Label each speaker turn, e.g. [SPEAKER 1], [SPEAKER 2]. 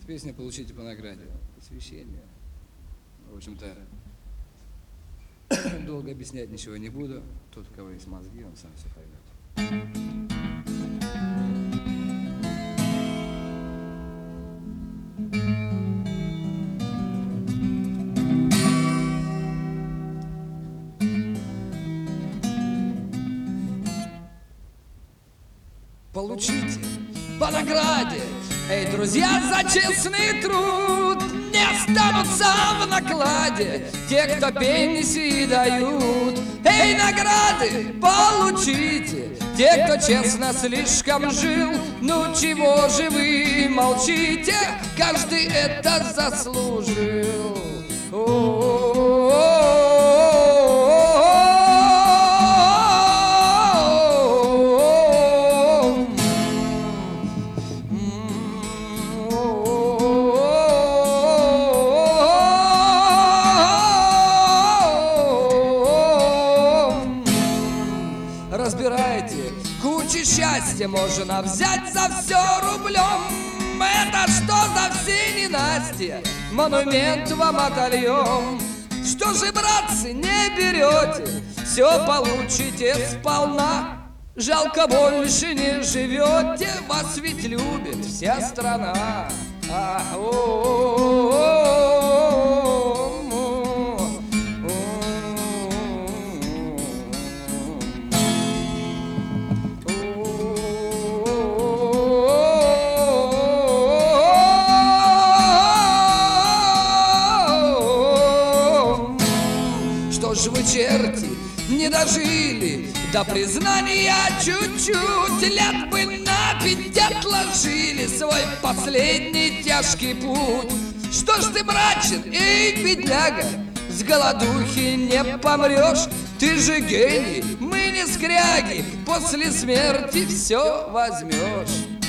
[SPEAKER 1] Песня «Получите по награде». Посвящение. В общем-то, долго объяснять ничего не буду. Тот, у кого есть мозги, он сам все поймет. Получите по награде, эй, друзья, за честный труд. Не останутся в накладе те, кто пенсии дают. Эй, награды получите те, кто честно слишком жил. Ну чего же вы молчите? Каждый это заслужил. Разбирайте, кучу счастья можно взять за все рублем. Это что за все ненастья? Монумент вам отольем. Что же, братцы, не берете? Все получите сполна. Жалко, больше не живете. Вас ведь любит вся страна. Что ж вы, черти, не дожили до признания чуть-чуть. Лет бы на 5 отложили свой последний тяжкий путь. Что ж ты мрачен, эй, бедняга, с голодухи не помрешь. Ты же гений, мы не скряги, после смерти все возьмешь.